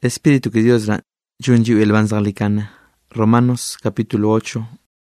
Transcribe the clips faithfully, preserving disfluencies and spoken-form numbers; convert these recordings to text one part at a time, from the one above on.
Espíritu que Dios ra junji el banzaglikana. Romanos capítulo ocho.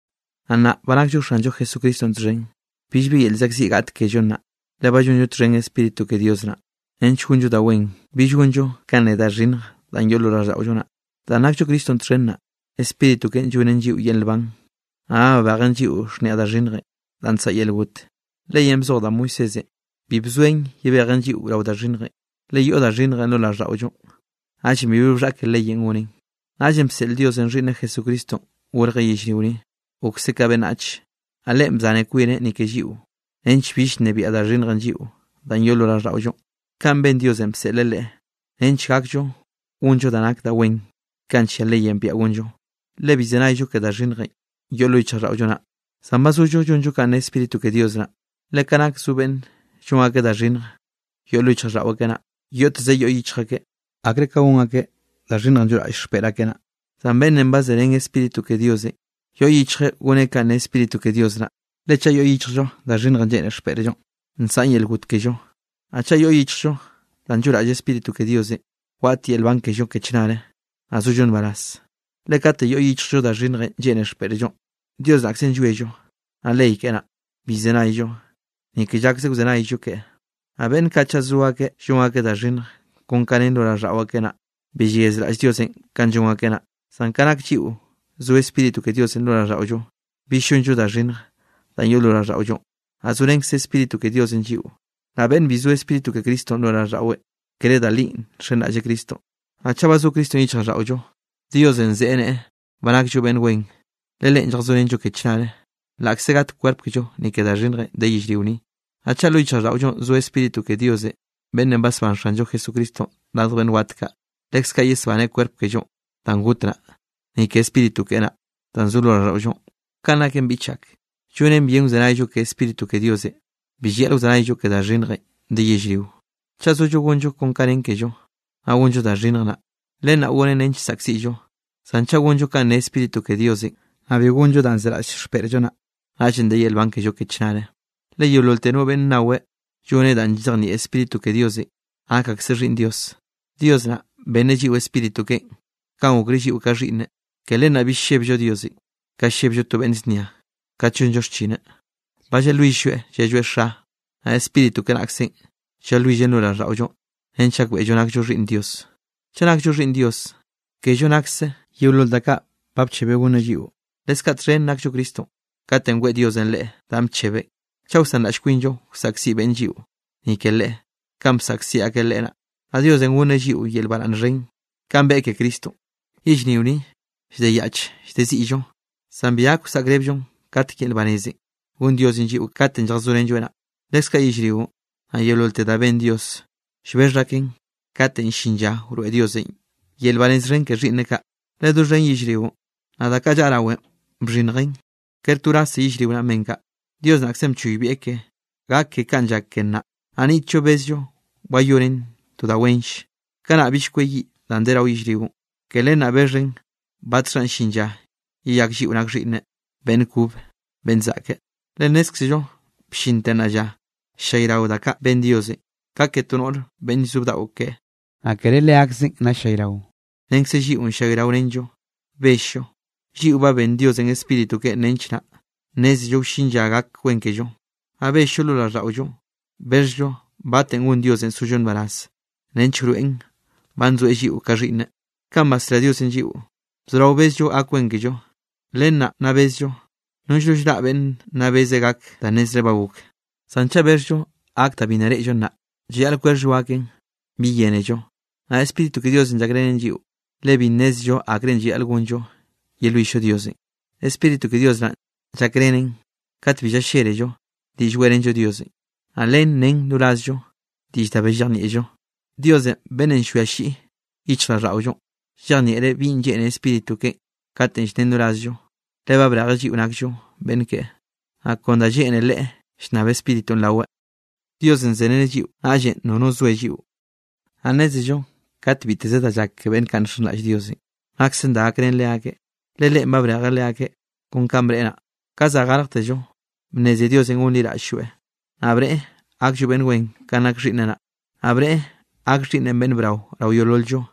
Ana banak yo ranjo Jesucristo ntren. Bishbi el zaxigat que yo na. La bayunyo tren espíritu que Dios ra. En chunjo da wen. Bijunjo kane da rin. Dan yo lo ra oyona. Danak yo Cristo ntren na. Espíritu que junen jiu yen ban. Ah bagan jiu shne da rin. Dan sa yel wut. Le yem zo da Moisés. Bibzuen yebegan jiu ra da rin. Le yo da rin no la ra oyon. Achi mi vibra que le yen unin. Ajem sel Dios en rina Jesucristo. Urga yishriuni. Ukse kabenach. Alem zane kuire ni que jiu. Ench bish nebi ada ringan jiu. Dan yo lo la raujo. Kan ben Dios em selele. Ench kakjo. Unjo danak da wen. Kancha le yen pia unjo. Le bizena yo que da ringan. Yo lo icha raujo na. Sambasu yo junjo kan espíritu que Dios na. Le kanak suben. Chunga que da ringan. Yo lo icha raujo que na. Yo te sé yo icha que. Agrega un que la reina yo espera que na. También en base en espíritu que Dios es. Yo ichre une can espíritu que Dios na. Lecha yo ichre yo la reina yo espera yo. Ensañe el gut que yo. Acha yo ichre yo. Dan yo espíritu que Dios es. Wati el ban que yo que chinare. A su yo baras. Le cate yo ichre yo la reina yo espera yo. Dios la acción yo yo. A ley que na. Bizena yo. Ni que ya que se uzena yo que. A ben cachazua que yo que la reina. Con canendo la rawa kena. Belleza la Dios en canjunga kena. San canak chiu. Su espíritu que Dios en lo la rauyo. Bishun yo da rin. Dan yo lo la rauyo. Azuren se espíritu que Dios en chiu. La ben visu espíritu que Cristo no la rawe. Quere da lin. Rena je Cristo. Achaba su Cristo nicha rauyo. Dios en zene. Banak yo ben wen. Lele en jazuren yo que chale. La axegat cuerpo que yo. Ni que da rin de yishriuni. Achalo icha rauyo. Su espíritu que Dios es. Ben en bas van ranjo Jesucristo, dado ben watka, lex calles van el cuerpo que yo, tan gutra, ni que espíritu que na, tan zulo rajo, cana que en bichak, yo en bien usanayo que espíritu que Dios de, vigila usanayo que da rinre, de yejriu. Chazo yo gonjo con karen que yo, a gonjo da rinra, lena unen ench saxillo, sancha gonjo can espíritu que Dios de, a gonjo dan zerash perjona, achen de el ban que yo que chane. Le yo lo teno ben nawe. Yo ne dan ni espíritu que Dios es. Aka que se rin Dios. Dios na beneji espíritu que. Kan ugrishi ukarine. Que le na bisheb yo Dios es. Ka sheb yo to benznia. Ka chun yo chine. Vaya Luis shue. Ya yo sha. A espíritu que naxen. Ya Luis ya no la rao yo. En chak we yo nak yo rin Dios. Chanak yo rin Dios. Que yo naxe. Yo lol daka. Pap chebe guna jiu. Les ka tren nak yo Cristo. Ka tengwe Dios en le. Dam chebe. Chausan la shquinjo, saxi benjiu. Ni que le, cam saxi a que lena. Adiós en una jiu y el balan ring. Cam be que Cristo. Ish ni uni, de yach, de zillo. Sambiaku sagrebjon, cat que el banese. Un Dios en jiu, cat en jazuren juena. Lesca ishriu, a yelol te da ben Dios. Shberraken, cat en shinja, uru Dios en. Y el balens ren que rinneca. Le du ren ishriu. Nada callarawe, brinren. Kertura se ishriu na menka. Dios naxem chuibieke, ga que kanja kenna, anicho besyo, wayurin, to da wench, kana bishkweyi, landera uishriu, que lena berren, batran shinja, y yakshi unakshine, ben kub, ben zake, lenexyo, pshintena shairau daka, ben diose, ka que tunor, ben subda oke, a quererle axen na shairau. Nexeji un shairau nenjo, besho, jiuba ben Dios en espíritu que nenchna. Nes yo shinja gak kwen que yo. A ver yo lo la rao yo. Ver yo, baten un Dios en su yon baras. Nenchuruen, banzo eji u karine. Camastra Dios en jiu. Zrao ves yo a kwen que yo. Lena na ves yo. No yo da ben na ves de gak da nes rebabuk. Sancha ver yo, acta binare yo na. Jial cuer yo aken, mi yene yo. A espíritu que Dios en jagren en jiu. Le vines yo a gren ji algún yo. Y el luisho Dios. Espíritu que Dios na. Ya creen, cat villa shere yo, di jueren yo Dios. Alen nen nuraz yo, di tabe jani yo. Dios benen shuashi, ichla rao yo. Jani ere vinje en espíritu que, cat en nuraz yo. Le va bragaji unak yo, ben que. A conda je en el le, snave espíritu en la ue. Dios en zenen jiu, aje no no zue jiu. Anes yo, cat vitezeta jak que ben canson la Dios. Axen da creen le ake, le le ma braga le ake, con cambrena. Casa garagte yo, mneze Dios en un lira shue. Abre, ak ben wen, kanak rinena. Abre, ak rinen ben brau, rau yolol yo.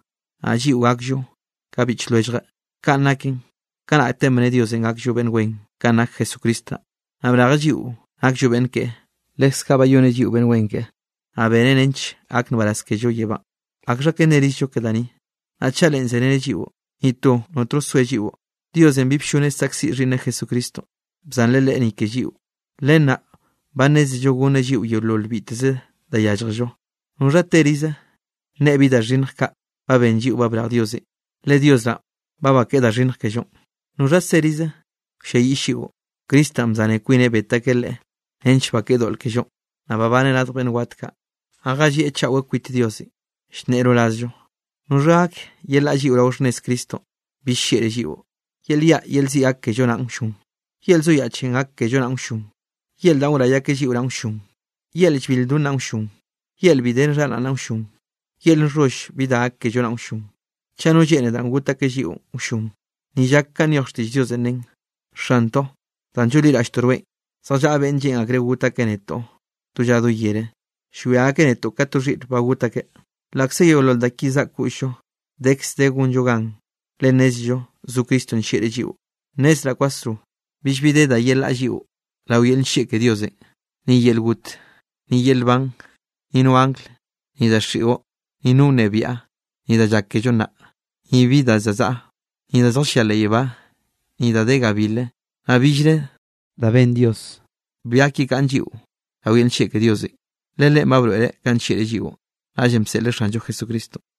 Aji uakyo, kabich luejga, kanakin, kanak temene Dios en akyo ben wen, kanak Jesucristo. Abraga jiu, akyo ben ke, lex cabayone jiu ben wen ke. Abenen ench, ak nubaras que yo lleva. Akra que nerisyo que dani. Achalen zenene jiu, y tú, nosotros sue jiu. Dios en bipshune saksi rine Jesucristo. Bzanlele ni que jiu. Lena, banes yo gune jiu yo lolbitze, da yajjo. Un rateriza, ne vida rinka, ba ben jiu ba bra Dios. Le Dios la, baba queda rinka que yo. Un rateriza, shei shiu. Cristam zane quine betakele, ench ba quedol que yo. Ababane la ben watka. Agaji echa wekwit Dios. Shnero lazyo. Un rak, yel aji urausnes Cristo. Bishere jiu. Yel ya yel si ak que yo na unshun. Yel zo ya chen ak que yo na unshun. Yel da ura ya que jiu na unshun. Yel chbildu na unshun. Yel biden ran na unshun. Yel rosh vida ak que yo na unshun. Chano jene dan guta que jiu unshun. Ni yakka ni oshti Dios enen. Shanto. Tan juli la shtorwe. Sa ja ben jen agre guta que neto. Tu ya do yere. Shua que neto katurit ba guta que. Lakse yo lol da kiza kusho. Dex de gun yogan. Le nesjo. Zu Cristo en shere jiu. Nes la kwastru. Bishbide da yel ajiu. La uyel sheke Dios. Ni yel gut. Ni yel ban. Ni no angle. Ni da shio. Ni no nebia. Ni da jaque jona. Ni vida zaza. Ni da zoshia leiva. Ni da de gabile. Abijre. Da ben Dios. Biaki kanjiu. La uyel sheke Dios. Lele mabro ere kan shere jiu. Ajem se le ranjo Jesucristo.